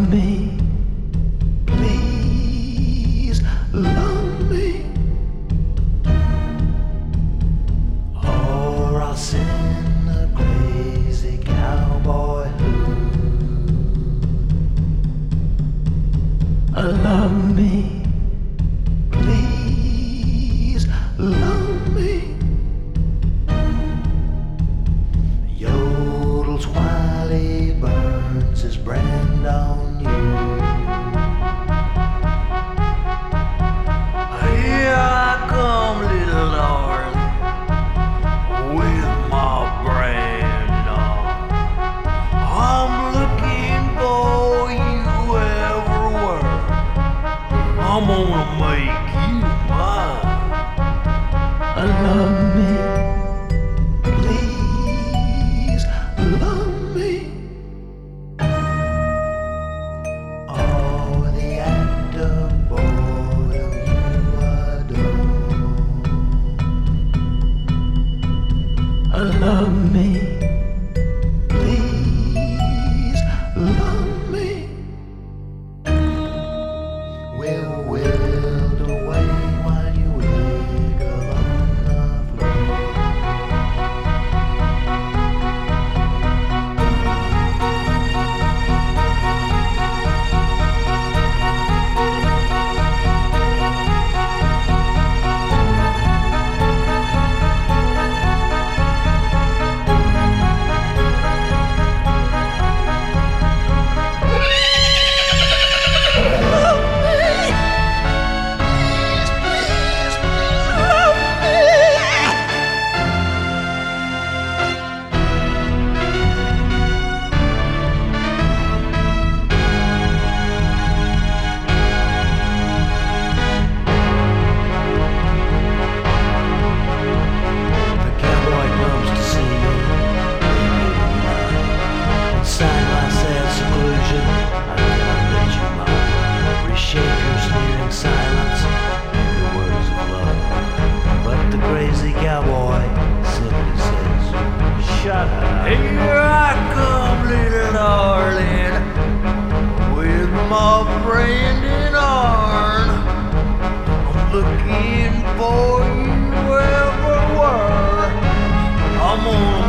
love me, please love me, or I'll send a crazy cowboy who love me, please love me. Yodels while he burns his brand on you. Here I come, little darling, with my brand on. I'm looking for you everywhere. I'm gonna make you mine. Love me, please love me. Oh, the act of boredom you adore. Love me, please love me. We'll wilt away while you wiggle on the floor. Silence and the words of love, but the crazy cowboy simply says, "Shut up." Here I come, little darling, with my friend in arms. I'm looking for you everywhere. I'm on